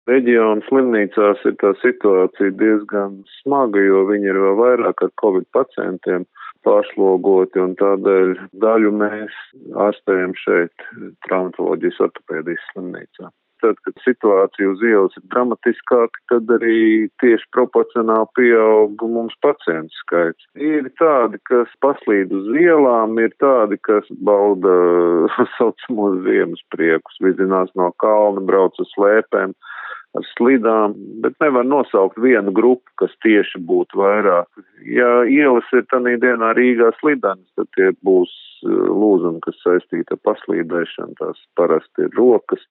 Reģionu slimnīcās ir tā situācija diezgan smaga, jo viņi ir vēl vairāk ar Covid pacientiem pārslogoti, un tādēļ daļu mēs ārstējam šeit traumatoloģijas ortopēdijas slimnīcā. Tad, kad situācija uz ielas ir dramatiskāka, tad arī tieši proporcionāli pieaug mums pacientu skaits. Ir tādi, kas paslīd uz ielām, ir tādi, kas bauda saucamos ziemas priekus, vizinās no kalna, brauc uz slēpēm ar slidām, bet nevar nosaukt vienu grupu, kas tieši būtu vairāk. Ja ielas ir tādā dienā Rīgā slidanas, tad tie būs lūzumi, kas saistīti ar paslīdēšanu, tās parasti ir rokas.